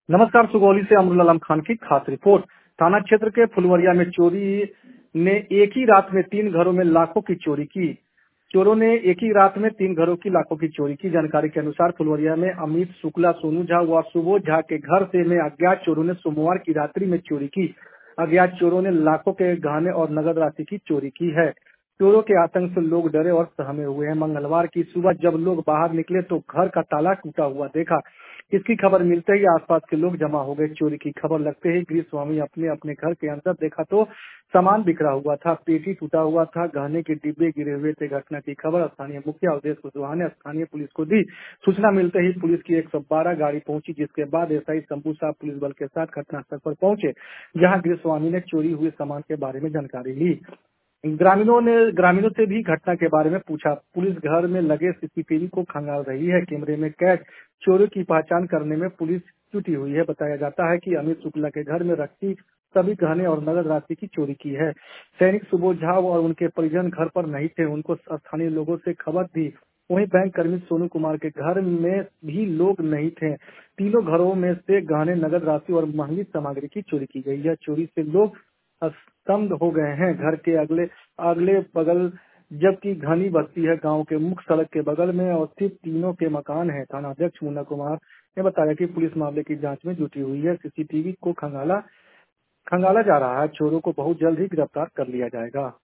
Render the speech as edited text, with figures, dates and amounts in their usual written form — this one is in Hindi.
नमस्कार। सुगौली से अमरुल आलम खान की खास रिपोर्ट। थाना क्षेत्र के फुलवरिया में चोरी ने एक ही रात में 3 घरों में लाखों की चोरी की। चोरों ने एक ही रात में 3 घरों की लाखों की चोरी की। जानकारी के अनुसार फुलवरिया में अमित शुक्ला, सोनू झा व सुबोध झा के घर से में अज्ञात चोरों ने सोमवार की रात्रि में चोरी की। अज्ञात चोरों ने लाखों के गहने और नगद राशि की चोरी की है। चोरों के आतंक से लोग डरे और सहमे हुए हैं। मंगलवार की सुबह जब लोग बाहर निकले तो घर का ताला टूटा हुआ देखा। इसकी खबर मिलते ही आसपास के लोग जमा हो गए। चोरी की खबर लगते ही गृह स्वामी अपने अपने घर के अंदर देखा तो सामान बिखरा हुआ था, पेटी टूटा हुआ था, गहने के डिब्बे गिरे हुए थे। घटना की खबर स्थानीय मुखिया अवधेश कुशवाहा ने स्थानीय पुलिस को दी। सूचना मिलते ही पुलिस की 112 गाड़ी पहुंची, जिसके बाद एसआई शंभू साहब पुलिस बल के साथ घटनास्थल पर पहुंचे, जहां गृह स्वामी ने चोरी हुए सामान के बारे में जानकारी ली। ग्रामीणों से भी घटना के बारे में पूछा। पुलिस घर में लगे सीसीटीवी को खंगाल रही है। कैमरे में कैद चोरों की पहचान करने में पुलिस जुटी हुई है। बताया जाता है कि अमित शुक्ला के घर में रखी सभी गहने और नगद राशि की चोरी की है। सैनिक सुबोध झा और उनके परिजन घर पर नहीं थे, उनको स्थानीय लोगों से खबर दी। वहीं बैंक कर्मी सोनू कुमार के घर में भी लोग नहीं थे। तीनों घरों में से गहने, नगद राशि और महंगी सामग्री की चोरी की गई है। चोरी से लोग स्तब्ध हो गए हैं। घर के अगले अगले बगल जबकि घनी बस्ती है। गांव के मुख्य सड़क के बगल में और सिर्फ तीनों के मकान हैं। थाना अध्यक्ष मुन्ना कुमार ने बताया कि पुलिस मामले की जांच में जुटी हुई है। सीसीटीवी को खंगाला जा रहा है। चोरों को बहुत जल्द ही गिरफ्तार कर लिया जाएगा।